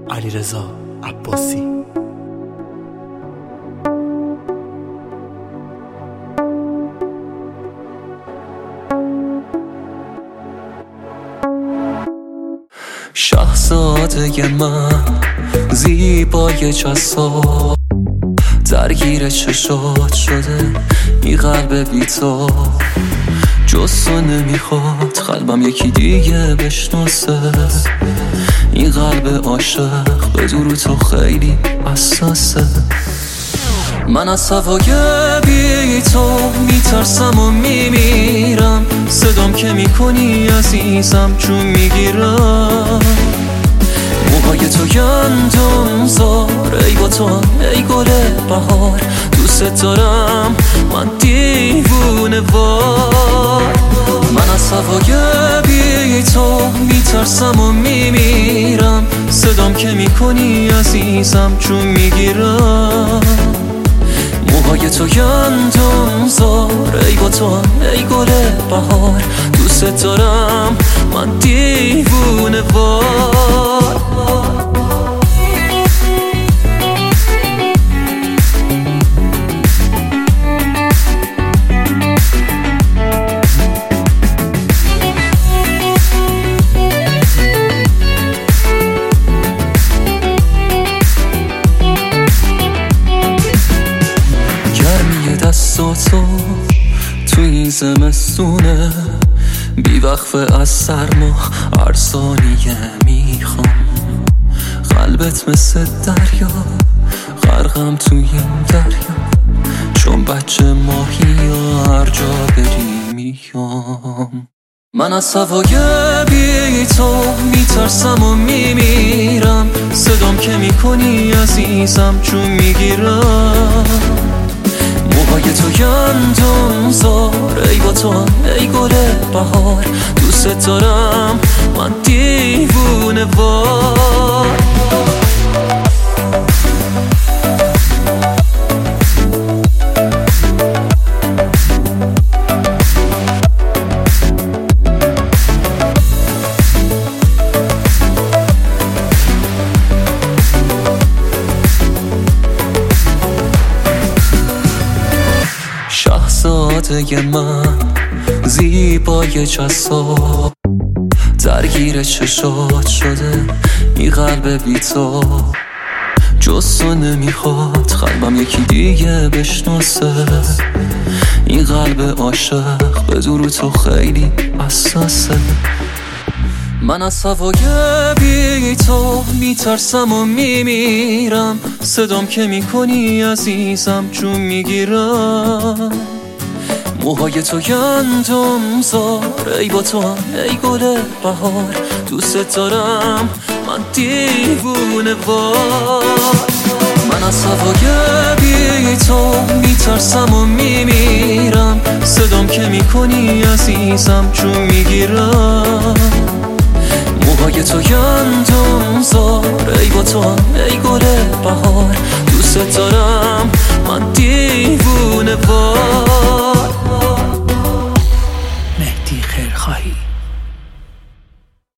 علیرضا عباسی. شاهزاده من زیبای جذاب، درگیر چشات شده این قلب بی تو، جز تو نمیخواد قلبم یکی دیگه بشناسه. این قلب عاشق به دور تو خیلی حساسه. من از هوای بی تو میترسم و میمیرم، صدام که میکنی عزیزم چون میگیرم. موهای تو گندم زار، ای با تو ای گل بهار، دوست دارم من دیوونه وار. من از هوای بی تو میترسم و میمیرم، صدام که میکنی عزیزم چون میگیرم. موهای تو گندم زار، ای با تو ای گل بهار، دوست دارم من دیوونه وار. دستاتو تو این زمستونه بی وقفه از سرما هر ثانیه میخوام. قلبت مثل دریا غرقم تو این دریا، چون بچه ماهی هر جا بری میام. من از هوای بی تو میترسم و میمیرم، صدام که میکنی عزیزم چون میگیرم. موهای تو گندم زار، ای با تو ای گل بهار، دوست دارم من دیوونه وار. شاهزاده من زیبای جذاب، درگیر چشات شده این قلب بی تو، جز تو نمیخواد قلبم یکی دیگه بشناسه. این قلب عاشق به دور تو خیلی حساسه. من از هوای بی تو میترسم و میمیرم، صدام که میکنی عزیزم چون میگیرم. موهای تو گندم زار، ای با تو ای گل بهار، دوست دارم من دیوونه وار. من از هوای بی تو میترسم و میمیرم، صدام که میکنی عزیزم چون میگیرم. موهای تو گندم زار، ای با تو ای گل بهار، دوست دارم من دیوونه وار.